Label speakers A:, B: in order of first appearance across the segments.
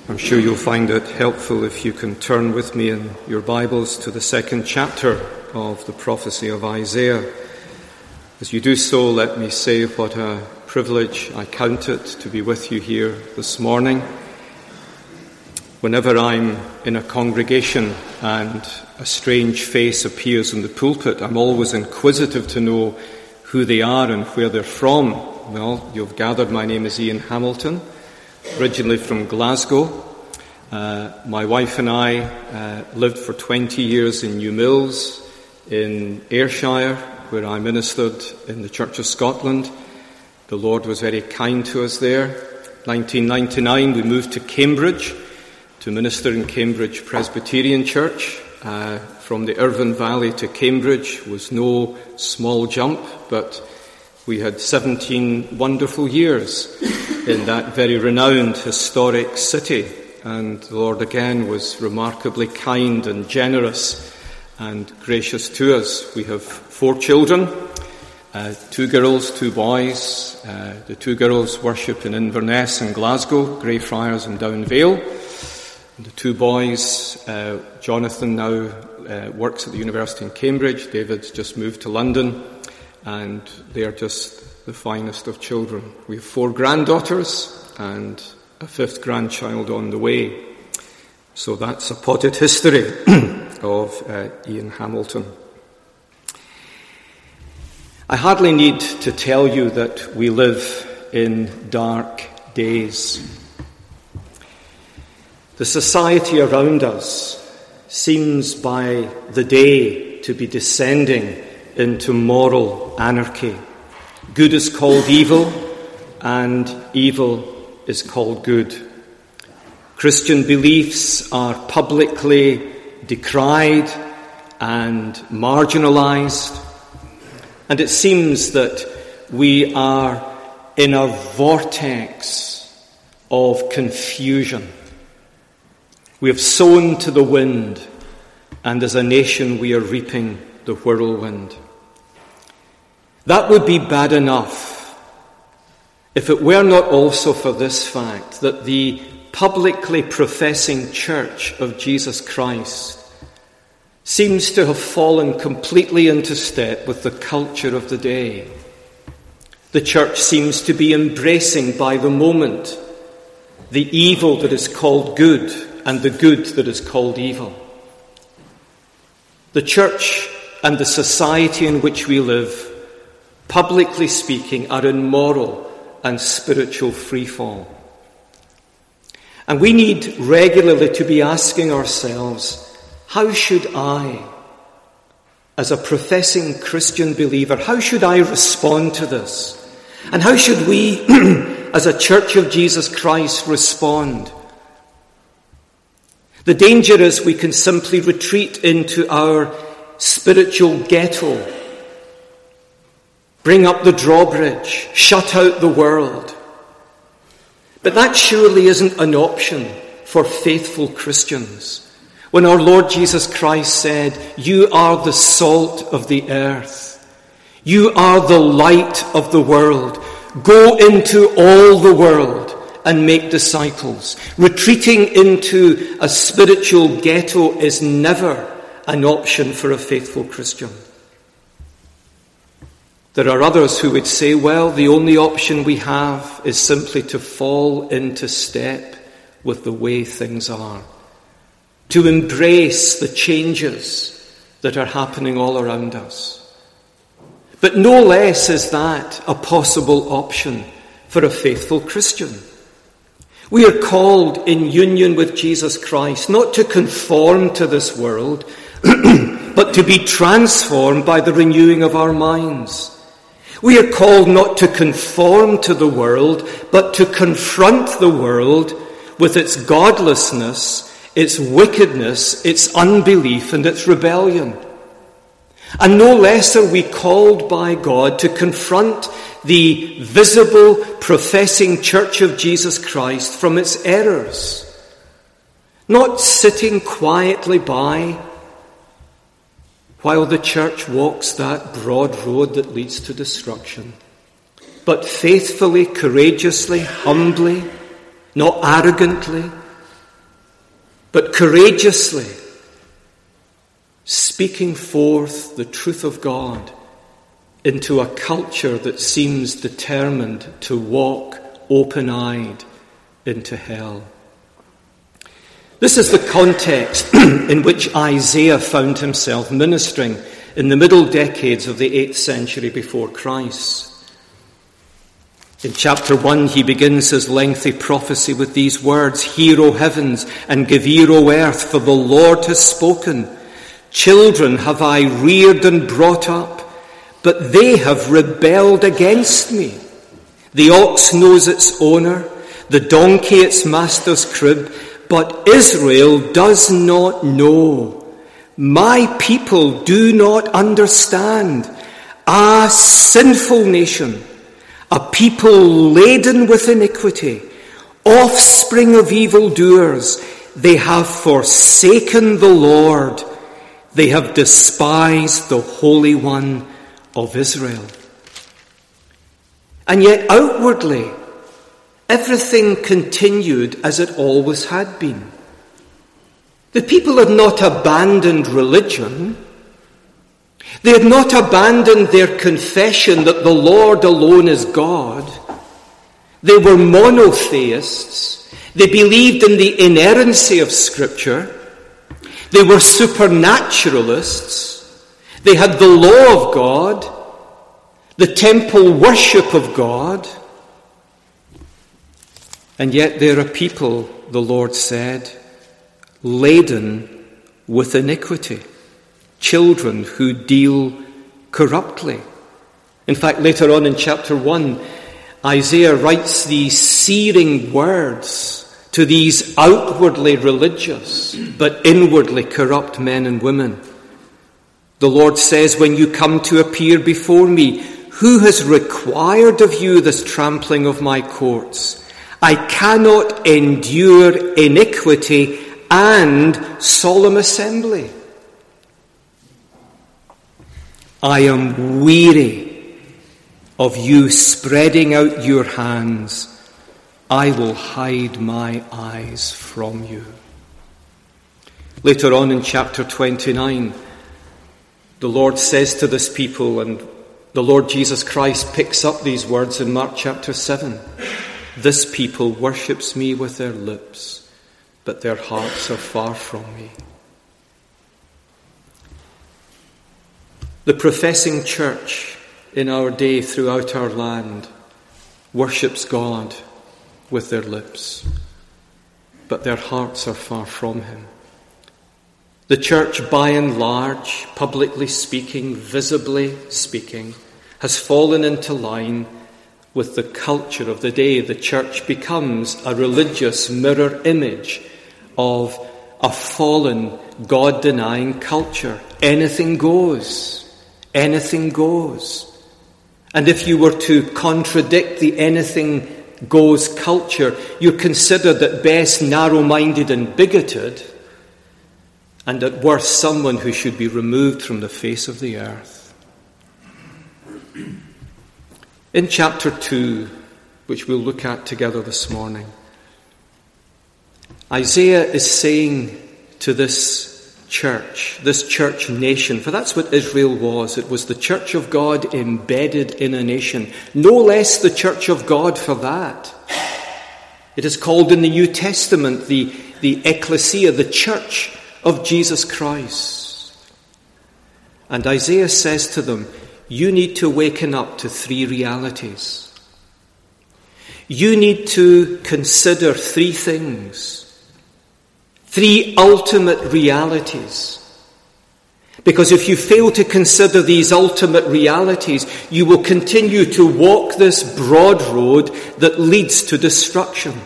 A: I'm sure you'll find it helpful if you can turn with me in your Bibles to the second chapter of the prophecy of Isaiah. As you do so, let me say what a privilege I count it to be with you here this morning. Whenever I'm in a congregation and a strange face appears in the pulpit, I'm always inquisitive to know who they are and where they're from. Well, you've gathered my name is Ian Hamilton, originally from Glasgow. My wife and I lived for 20 years in New Mills in Ayrshire, where I ministered in the Church of Scotland. The Lord was very kind to us there. 1999 we moved to Cambridge to minister in Cambridge Presbyterian Church. From the Irvine Valley to Cambridge was no small jump, but we had 17 wonderful years in that very renowned historic city. And the Lord again was remarkably kind and generous and gracious to us. We have 4 children, 2 girls, 2 boys. The 2 girls worship in Inverness and Glasgow, Greyfriars and Downvale. And the 2 boys, Jonathan now works at the University in Cambridge. David's just moved to London, and they are just the finest of children. We have 4 granddaughters and a 5th grandchild on the way. So that's a potted history of Ian Hamilton. I hardly need to tell you that we live in dark days. The society around us seems by the day to be descending into moral anarchy. Good is called evil, and evil is called good. Christian beliefs are publicly decried and marginalized, and it seems that we are in a vortex of confusion. We have sown to the wind, and as a nation we are reaping the whirlwind. That would be bad enough if it were not also for this fact that the publicly professing Church of Jesus Christ seems to have fallen completely into step with the culture of the day. The Church seems to be embracing by the moment the evil that is called good and the good that is called evil. The Church and the society in which we live, publicly speaking, are in moral and spiritual freefall. And we need regularly to be asking ourselves, how should I, as a professing Christian believer, how should I respond to this? And how should we, as a Church of Jesus Christ, respond? The danger is we can simply retreat into our spiritual ghetto, bring up the drawbridge, shut out the world. But that surely isn't an option for faithful Christians. When our Lord Jesus Christ said, "You are the salt of the earth. You are the light of the world. Go into all the world and make disciples." Retreating into a spiritual ghetto is never an option for a faithful Christian. There are others who would say, well, the only option we have is simply to fall into step with the way things are, to embrace the changes that are happening all around us. But no less is that a possible option for a faithful Christian. We are called in union with Jesus Christ not to conform to this world, but to be transformed by the renewing of our minds. We are called not to conform to the world, but to confront the world with its godlessness, its wickedness, its unbelief, and its rebellion. And no less are we called by God to confront the visible, professing Church of Jesus Christ from its errors, not sitting quietly by while the church walks that broad road that leads to destruction, but faithfully, courageously, humbly, not arrogantly, but courageously speaking forth the truth of God into a culture that seems determined to walk open-eyed into hell. This is the context in which Isaiah found himself ministering in the middle decades of the 8th century before Christ. In chapter 1, he begins his lengthy prophecy with these words, "Hear, O heavens, and give ear, O earth, for the Lord has spoken. Children have I reared and brought up, but they have rebelled against me. The ox knows its owner, the donkey its master's crib, but Israel does not know. My people do not understand. Ah, sinful nation, a people laden with iniquity, offspring of evildoers, they have forsaken the Lord. They have despised the Holy One of Israel." And yet outwardly, everything continued as it always had been. The people had not abandoned religion. They had not abandoned their confession that the Lord alone is God. They were monotheists. They believed in the inerrancy of Scripture. They were supernaturalists. They had the law of God, the temple worship of God. And yet there are people, the Lord said, laden with iniquity, children who deal corruptly. In fact, later on in chapter 1, Isaiah writes these searing words to these outwardly religious but inwardly corrupt men and women. The Lord says, "When you come to appear before me, who has required of you this trampling of my courts? I cannot endure iniquity and solemn assembly. I am weary of you spreading out your hands. I will hide my eyes from you." Later on in chapter 29, the Lord says to this people, and the Lord Jesus Christ picks up these words in Mark chapter 7, "This people worships me with their lips, but their hearts are far from me." The professing church in our day throughout our land worships God with their lips, but their hearts are far from him. The church, by and large, publicly speaking, visibly speaking, has fallen into line with the culture of the day. The church becomes a religious mirror image of a fallen, God-denying culture. Anything goes. Anything goes. And if you were to contradict the anything goes culture, you're considered at best narrow-minded and bigoted, and at worst someone who should be removed from the face of the earth. In chapter 2, which we'll look at together this morning, Isaiah is saying to this church nation, for that's what Israel was. It was the church of God embedded in a nation. No less the church of God for that. It is called in the New Testament the ecclesia, the church of Jesus Christ. And Isaiah says to them, you need to waken up to three realities. You need to consider three things. Three ultimate realities. Because if you fail to consider these ultimate realities, you will continue to walk this broad road that leads to destruction.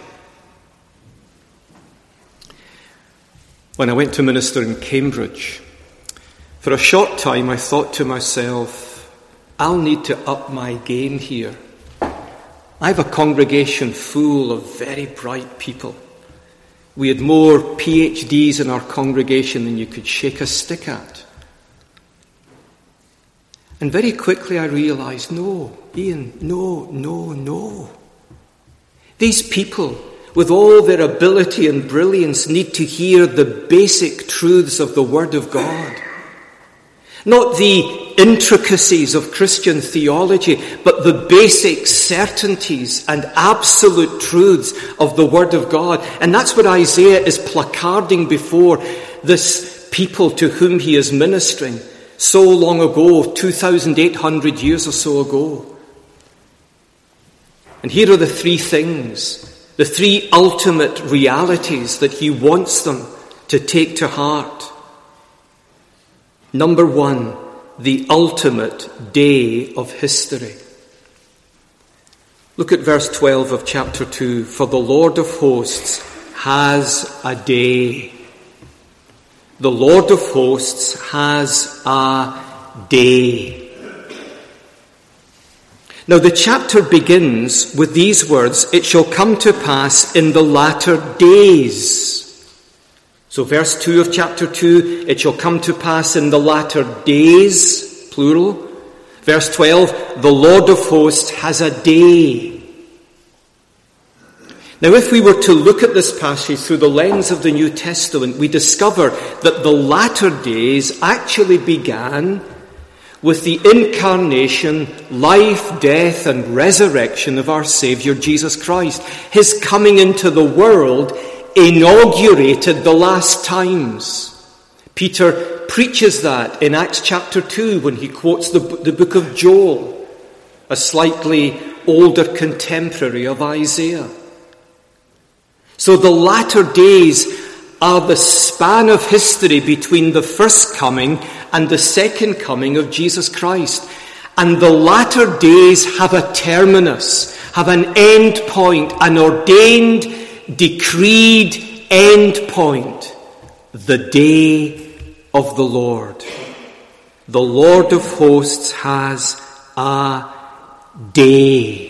A: When I went to minister in Cambridge, for a short time I thought to myself, I'll need to up my game here. I have a congregation full of very bright people. We had more PhDs in our congregation than you could shake a stick at. And very quickly I realized, no, Ian, no. These people with all their ability and brilliance, need to hear the basic truths of the Word of God. Not the intricacies of Christian theology, but the basic certainties and absolute truths of the Word of God. And that's what Isaiah is placarding before this people to whom he is ministering so long ago, 2,800 years or so ago. And here are the three things, the three ultimate realities that he wants them to take to heart. Number one, the ultimate day of history. Look at verse 12 of chapter 2. For the Lord of hosts has a day. The Lord of hosts has a day. Now the chapter begins with these words, it shall come to pass in the latter days. So verse 2 of chapter 2, it shall come to pass in the latter days, plural. Verse 12, the Lord of hosts has a day. Now if we were to look at this passage through the lens of the New Testament, we discover that the latter days actually began with the incarnation, life, death, and resurrection of our Saviour Jesus Christ. His coming into the world inaugurated the last times. Peter preaches that in Acts chapter 2 when he quotes the book of Joel, a slightly older contemporary of Isaiah. So the latter days are the span of history between the first coming and the second coming of Jesus Christ. And the latter days have a terminus, have an end point, an ordained, decreed end point. The day of the Lord. The Lord of hosts has a day.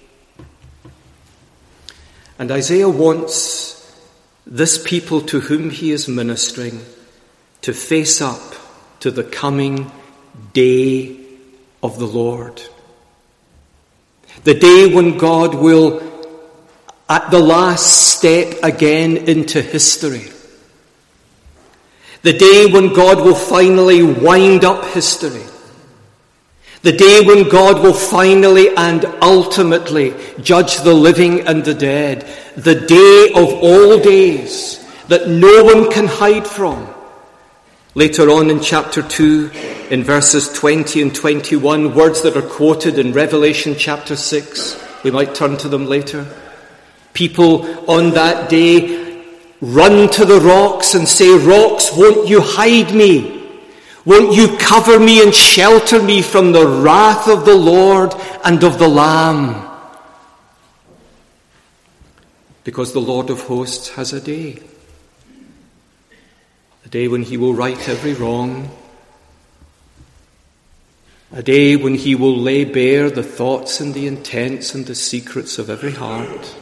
A: And Isaiah wants this people to whom he is ministering to face up to the coming day of the Lord. The day when God will, at the last, step again into history. The day when God will finally wind up history. The day when God will finally and ultimately judge the living and the dead. The day of all days that no one can hide from. Later on in chapter 2, in verses 20 and 21, words that are quoted in Revelation chapter 6. We might turn to them later. People on that day run to the rocks and say, "Rocks, won't you hide me? Won't you cover me and shelter me from the wrath of the Lord and of the Lamb?" Because the Lord of hosts has a day. A day when he will right every wrong. A day when he will lay bare the thoughts and the intents and the secrets of every heart.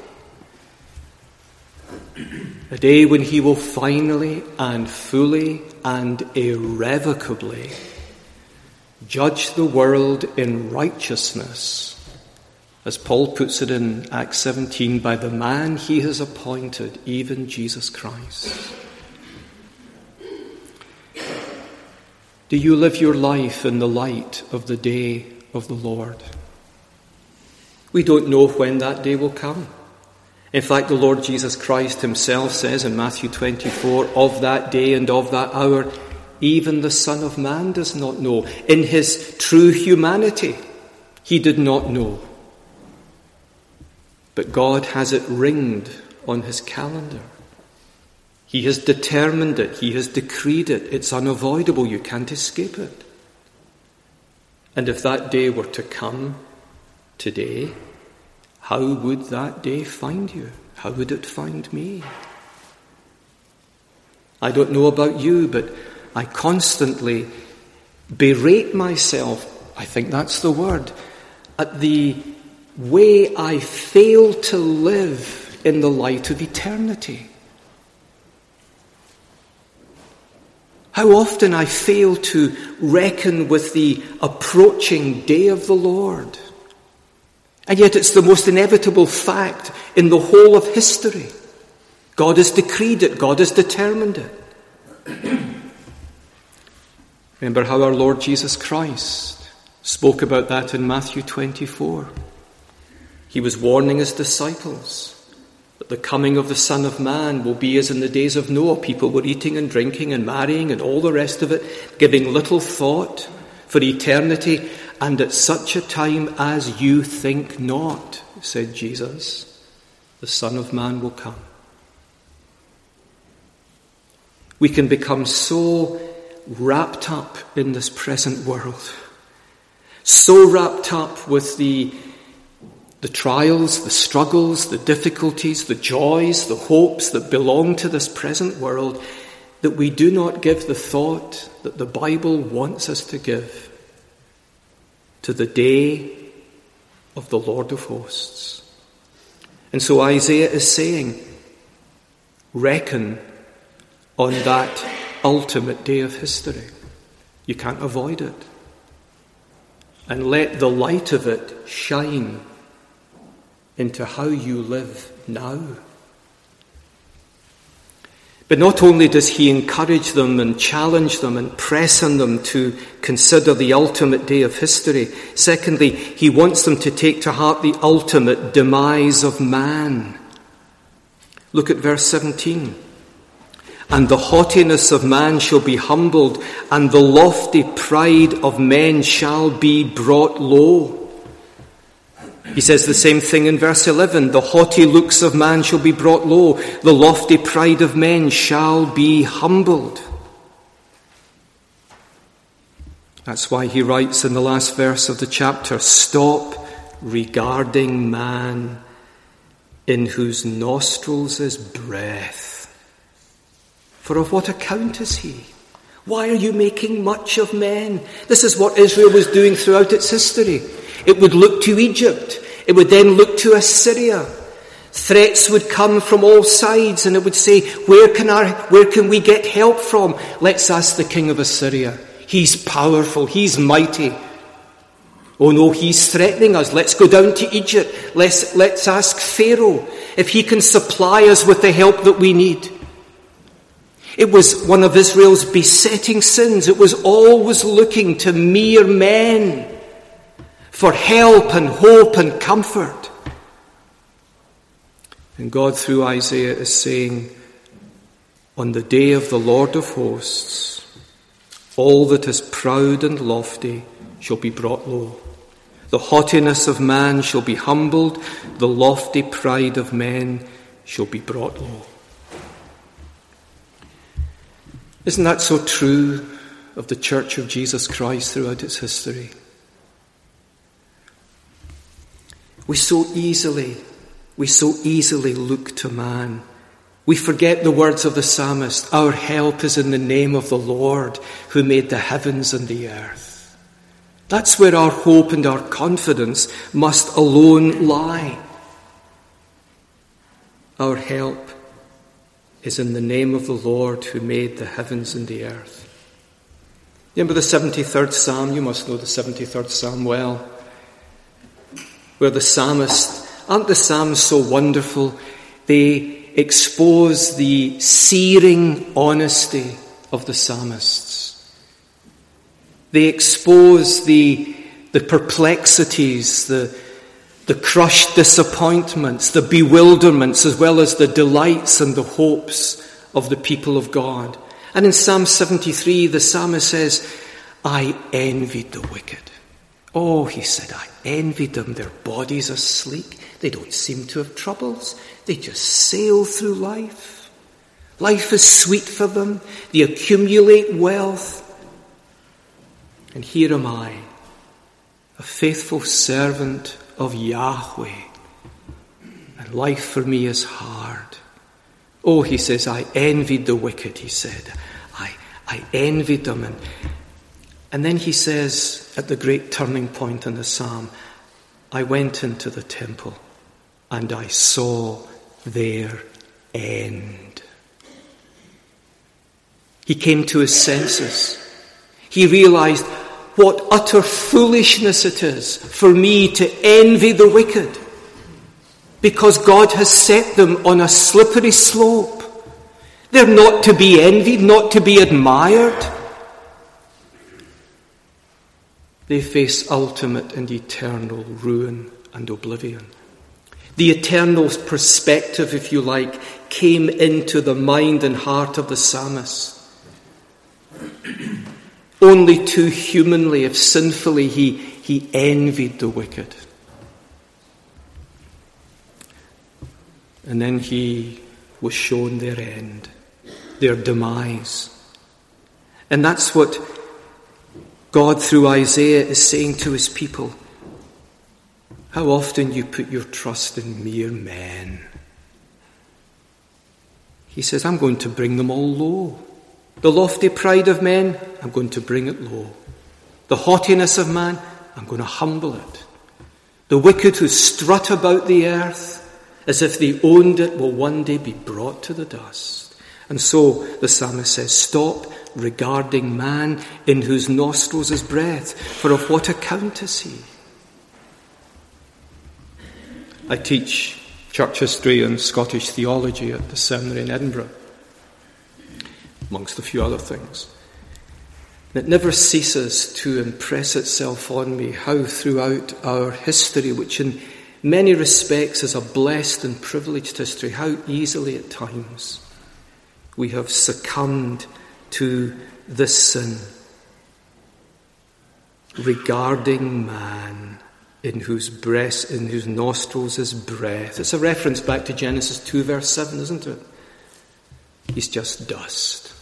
A: A day when he will finally and fully and irrevocably judge the world in righteousness, as Paul puts it in Acts 17, by the man he has appointed, even Jesus Christ. Do you live your life in the light of the day of the Lord? We don't know when that day will come. In fact, the Lord Jesus Christ himself says in Matthew 24, of that day and of that hour, even the Son of Man does not know. In his true humanity, he did not know. But God has it ringed on his calendar. He has determined it. He has decreed it. It's unavoidable. You can't escape it. And if that day were to come today, how would that day find you? How would it find me? I don't know about you, but I constantly berate myself, I think that's the word, at the way I fail to live in the light of eternity. How often I fail to reckon with the approaching day of the Lord. And yet it's the most inevitable fact in the whole of history. God has decreed it. God has determined it. Remember how our Lord Jesus Christ spoke about that in Matthew 24. He was warning his disciples that the coming of the Son of Man will be as in the days of Noah. People were eating and drinking and marrying and all the rest of it, giving little thought for eternity. And at such a time as you think not, said Jesus, the Son of Man will come. We can become so wrapped up in this present world, so wrapped up with the trials, the struggles, the difficulties, the joys, the hopes that belong to this present world, that we do not give the thought that the Bible wants us to give to the day of the Lord of hosts. And so Isaiah is saying, reckon on that ultimate day of history. You can't avoid it. And let the light of it shine into how you live now. But not only does he encourage them and challenge them and press on them to consider the ultimate day of history. Secondly, he wants them to take to heart the ultimate demise of man. Look at verse 17. And the haughtiness of man shall be humbled, and the lofty pride of men shall be brought low. He says the same thing in verse 11. The haughty looks of man shall be brought low. The lofty pride of men shall be humbled. That's why he writes in the last verse of the chapter, stop regarding man in whose nostrils is breath. For of what account is he? Why are you making much of men? This is what Israel was doing throughout its history. It would look to Egypt. It would then look to Assyria. Threats would come from all sides, and it would say, where can we get help from? Let's ask the king of Assyria. He's powerful. He's mighty. Oh no, he's threatening us. Let's go down to Egypt. Let's ask Pharaoh if he can supply us with the help that we need. It was one of Israel's besetting sins. It was always looking to mere men for help and hope and comfort. And God, through Isaiah, is saying, on the day of the Lord of hosts, all that is proud and lofty shall be brought low. The haughtiness of man shall be humbled. The lofty pride of men shall be brought low. Isn't that so true of the Church of Jesus Christ throughout its history? We so easily look to man. We forget the words of the psalmist, our help is in the name of the Lord who made the heavens and the earth. That's where our hope and our confidence must alone lie. Our help is in the name of the Lord who made the heavens and the earth. Remember the 73rd Psalm? You must know the 73rd Psalm well. Where the psalmist, aren't the Psalms so wonderful? They expose the searing honesty of the psalmists. They expose the perplexities, the crushed disappointments, the bewilderments, as well as the delights and the hopes of the people of God. And in Psalm 73, the psalmist says, I envied the wicked. Oh, he said, I envied them. Their bodies are sleek. They don't seem to have troubles. They just sail through life. Life is sweet for them. They accumulate wealth. And here am I, a faithful servant of Yahweh. And life for me is hard. Oh, he says, I envied the wicked, he said. I envied them. And then he says, at the great turning point in the psalm, I went into the temple and I saw their end. He came to his senses. He realized, what utter foolishness it is for me to envy the wicked, because God has set them on a slippery slope. They're not to be envied, not to be admired. They face ultimate and eternal ruin and oblivion. The eternal perspective, if you like, came into the mind and heart of the psalmist. Only too humanly, if sinfully, he envied the wicked. And then he was shown their end, their demise. And that's what God, through Isaiah, is saying to his people. How often you put your trust in mere men. He says, I'm going to bring them all low. The lofty pride of men, I'm going to bring it low. The haughtiness of man, I'm going to humble it. The wicked who strut about the earth as if they owned it will one day be brought to the dust. And so the psalmist says, stop regarding man in whose nostrils is breath, for of what account is he? I teach church history and Scottish theology at the seminary in Edinburgh, amongst a few other things. It never ceases to impress itself on me how throughout our history, which in many respects is a blessed and privileged history, how easily at times we have succumbed to this sin, regarding man in whose nostrils is breath. It's a reference back to Genesis 2 verse 7, isn't it? He's just dust.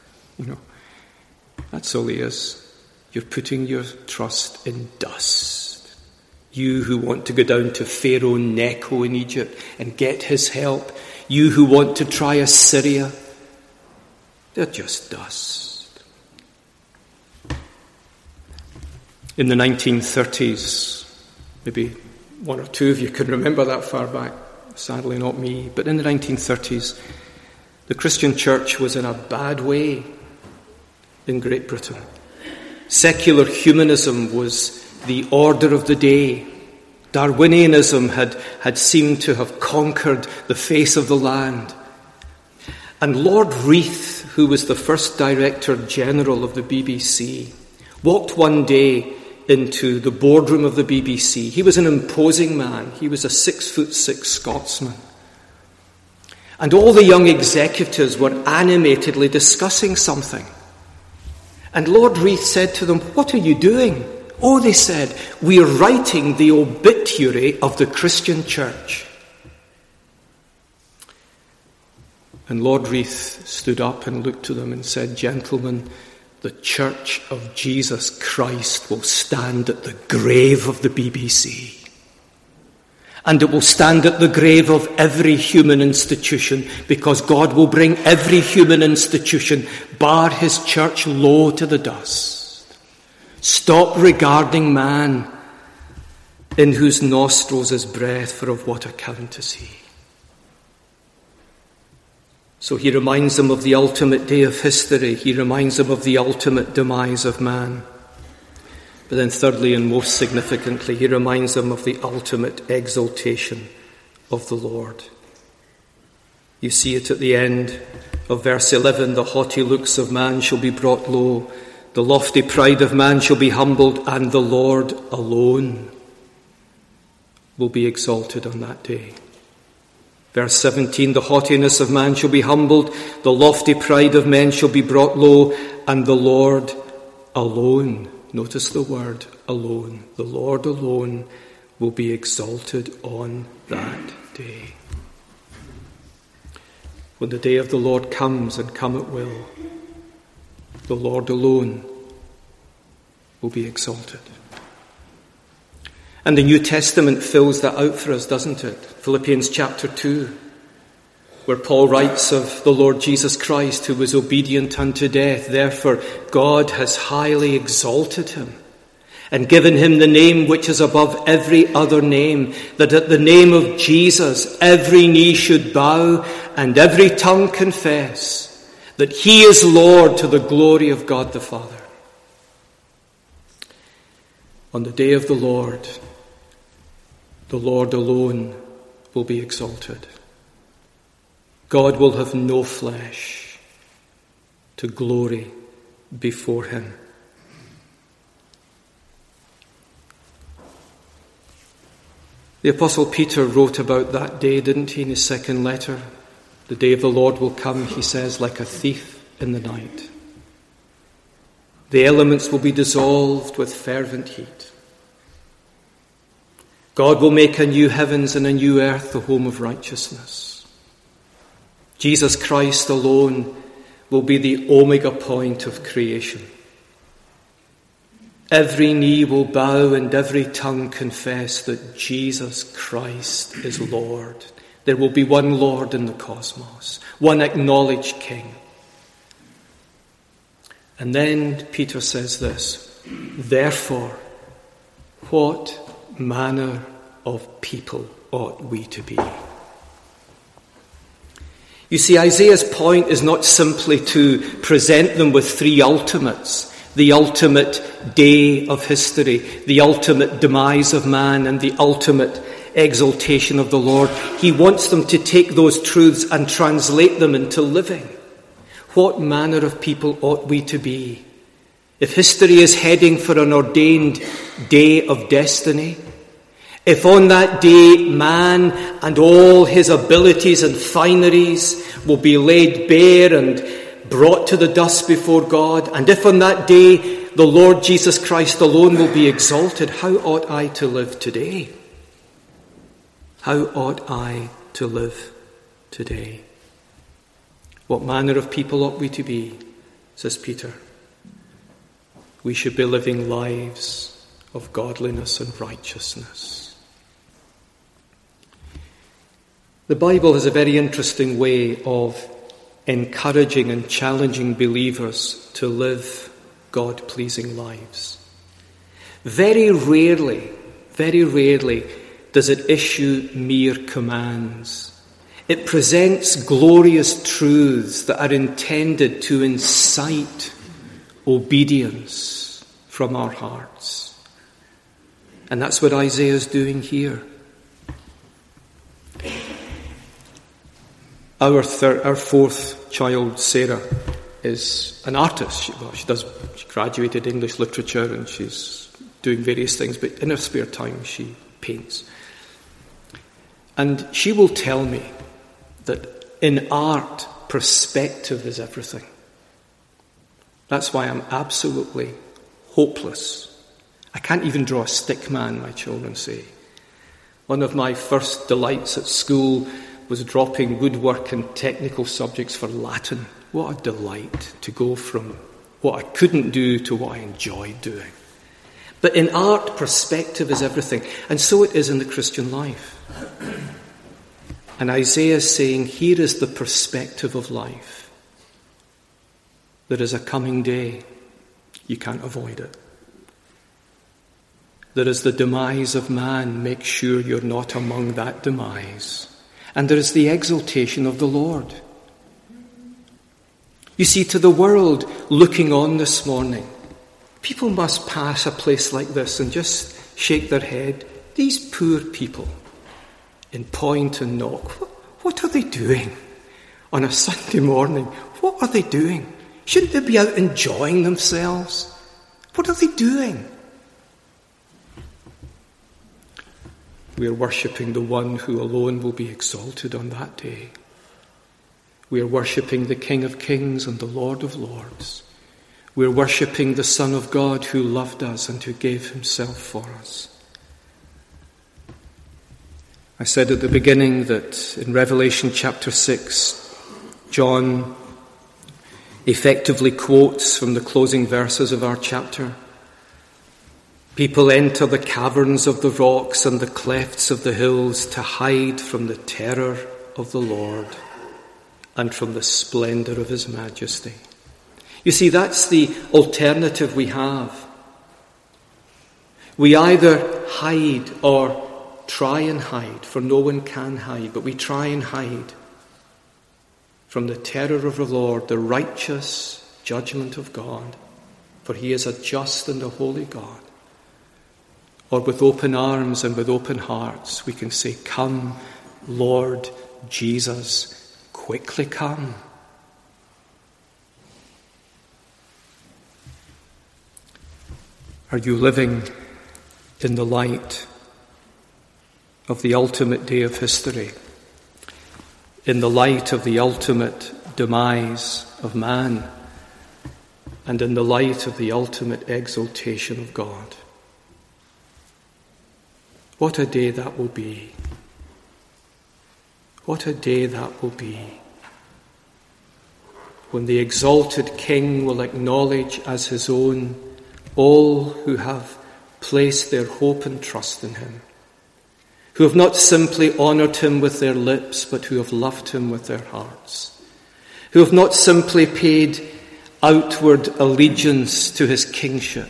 A: That's all he is. You're putting your trust in dust. You who want to go down to Pharaoh Necho in Egypt and get his help. You who want to try Assyria. They're just dust. In the 1930s, maybe one or two of you can remember that far back, sadly not me, but in the 1930s, the Christian church was in a bad way in Great Britain. Secular humanism was the order of the day. Darwinianism had seemed to have conquered the face of the land. And Lord Reith, who was the first Director General of the BBC, walked one day into the boardroom of the BBC. He was an imposing man. He was a 6'6" Scotsman. And all the young executives were animatedly discussing something. And Lord Reith said to them, "What are you doing?" "Oh," they said, "we're writing the obituary of the Christian church." And Lord Reith stood up and looked to them and said, "Gentlemen, the Church of Jesus Christ will stand at the grave of the BBC. And it will stand at the grave of every human institution, because God will bring every human institution, bar his church, low to the dust. Stop regarding man in whose nostrils is breath, for of what account is he?" So he reminds them of the ultimate day of history. He reminds them of the ultimate demise of man. But then thirdly and most significantly, he reminds them of the ultimate exaltation of the Lord. You see it at the end of verse 11. The haughty looks of man shall be brought low. The lofty pride of man shall be humbled, and the Lord alone will be exalted on that day. Verse 17, the haughtiness of man shall be humbled, the lofty pride of men shall be brought low, and the Lord alone, notice the word alone, the Lord alone will be exalted on that day. When the day of the Lord comes, and come it will, the Lord alone will be exalted. And the New Testament fills that out for us, doesn't it? Philippians chapter 2, where Paul writes of the Lord Jesus Christ, who was obedient unto death. Therefore, God has highly exalted him and given him the name which is above every other name, that at the name of Jesus every knee should bow and every tongue confess that he is Lord, to the glory of God the Father. On the day of the Lord alone will be exalted. God will have no flesh to glory before him. The Apostle Peter wrote about that day, didn't he, in his second letter? The day of the Lord will come, he says, like a thief in the night. The elements will be dissolved with fervent heat. God will make a new heavens and a new earth, the home of righteousness. Jesus Christ alone will be the omega point of creation. Every knee will bow and every tongue confess that Jesus Christ is Lord. There will be one Lord in the cosmos, one acknowledged King. And then Peter says this, therefore, what manner of people ought we to be? You see, Isaiah's point is not simply to present them with three ultimates: the ultimate day of history, the ultimate demise of man, and the ultimate exaltation of the Lord. He wants them to take those truths and translate them into living. What manner of people ought we to be? If history is heading for an ordained day of destiny, if on that day man and all his abilities and fineries will be laid bare and brought to the dust before God, and if on that day the Lord Jesus Christ alone will be exalted, how ought I to live today? How ought I to live today? What manner of people ought we to be, says Peter? We should be living lives of godliness and righteousness. The Bible has a very interesting way of encouraging and challenging believers to live God-pleasing lives. Very rarely does it issue mere commands. It presents glorious truths that are intended to incite obedience from our hearts. And that's what Isaiah is doing here. Our fourth child, Sarah, is an artist. She graduated English literature and she's doing various things, but in her spare time she paints. And she will tell me that in art, perspective is everything. That's why I'm absolutely hopeless. I can't even draw a stick man, my children say. One of my first delights at school was dropping woodwork and technical subjects for Latin. What a delight to go from what I couldn't do to what I enjoyed doing. But in art, perspective is everything. And so it is in the Christian life. And Isaiah is saying, here is the perspective of life. There is a coming day. You can't avoid it. There is the demise of man. Make sure you're not among that demise. And there is the exaltation of the Lord. You see, to the world looking on this morning, people must pass a place like this and just shake their head. These poor people in Point and Knock, what are they doing on a Sunday morning? What are they doing? Shouldn't they be out enjoying themselves? What are they doing? We are worshipping the one who alone will be exalted on that day. We are worshipping the King of Kings and the Lord of Lords. We are worshipping the Son of God who loved us and who gave himself for us. I said at the beginning that in Revelation chapter 6, John effectively quotes from the closing verses of our chapter. People enter the caverns of the rocks and the clefts of the hills to hide from the terror of the Lord and from the splendor of his majesty. You see, that's the alternative we have. We either hide or try and hide, for no one can hide, but we try and hide from the terror of the Lord, the righteous judgment of God, for he is a just and a holy God. or with open arms and with open hearts, we can say, "Come, Lord Jesus, quickly come." Are you living in the light of the ultimate day of history, in the light of the ultimate demise of man, and in the light of the ultimate exaltation of God? What a day that will be. What a day that will be, when the exalted King will acknowledge as his own all who have placed their hope and trust in him, who have not simply honoured him with their lips, but who have loved him with their hearts, who have not simply paid outward allegiance to his kingship,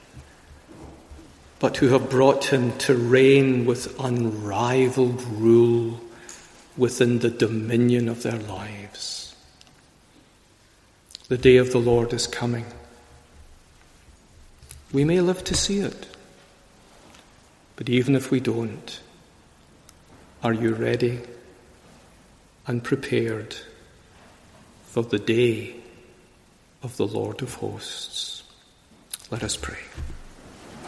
A: but who have brought him to reign with unrivaled rule within the dominion of their lives. The day of the Lord is coming. We may live to see it, but even if we don't, are you ready and prepared for the day of the Lord of hosts? Let us pray.